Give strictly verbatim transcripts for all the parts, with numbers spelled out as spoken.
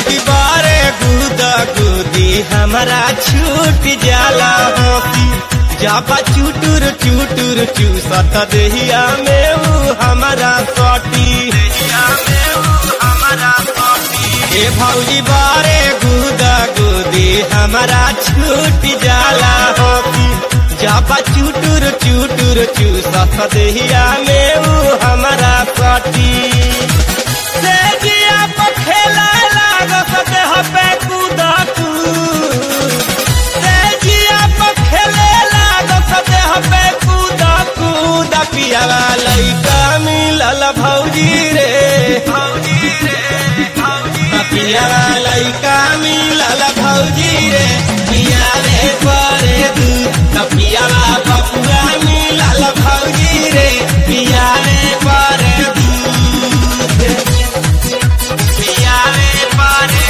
भौजी बारे गुदा गुदी हमारा छूट जाला हंसी जापा चुटुर चुटुर चूसत देहिया में ऊ हमारा सटी देहिया में ऊ हमारा सटी ए भौजी बारे गुदा गुदी हमारा छूट जाला हंसी जापा चुटुर चुटुर चूसत देहिया में ऊ हमारा सटी से जिया पर खेला लागत देह पे कूदा कूद से जिया पर खेले लागत देह पे कूदा कूद पियावा लइका मिलल भौजी रे भौजी रे भौजी पियावा लइका मिलल भौजी रे पिया रे करे दूध पियावा बबुआ मिलल भौजी रे पिया रे करे दूध पिया रे करे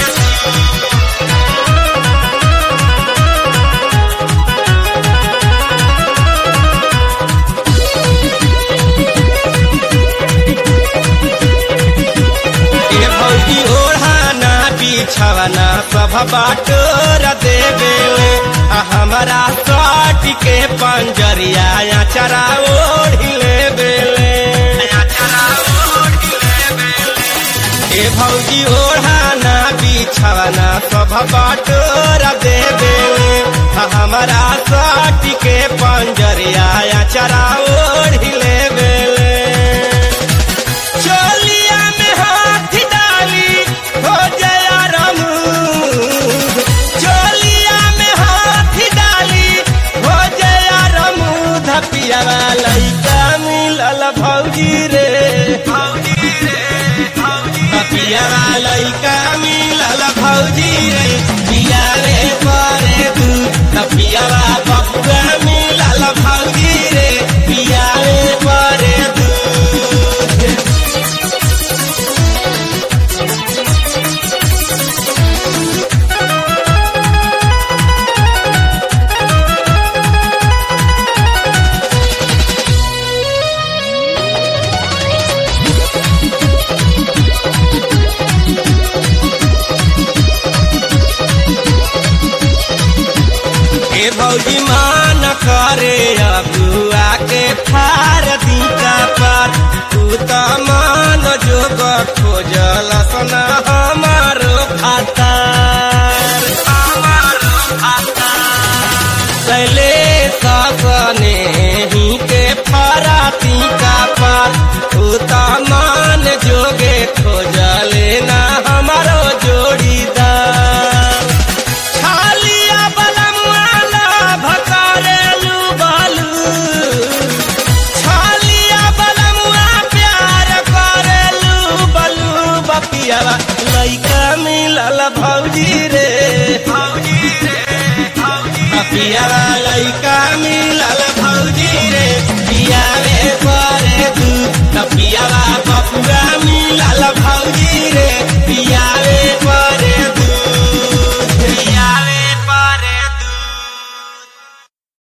ए भौजी ओढ़ाना बिछावना सब बाटोर देवे हमारा साट के पंजरिया चरा ओढ़ी ले बेले ए भौजी ओढ़ाना बिछावना सब बाटोर देवे हमारा साट के पंजरिया चरा ओढ़ी ले बेले चोलिया में हाथ डाली हो जया रमूद चोलिया में हाथ डाली हो जया रमूद पियावा लइका मिलल भौजी रे भौजी रे भौजी पियावा लइका मिलल भौजी रे पिया रे करे दूध पियावा बबुआ मिलल भौजी रे पिया रे करे दूध ए भौजी मान करे अबुआ के फार दीका पर तू त मान जोग खोजल सना हमारो खातार हमारो खातार कैले सपने ही के फारा दीका पर तू त मान जोगे खोजले ना हमारो जोड़ीदार छालिया बलमुआला भकारेलू बालू छालिया बलमुआ प्यार करेलू बलू बपियावा लइका मिलल भौजी रे भौजी रे भौजी बपियावा लइका मिलल भौजी रे पिया रे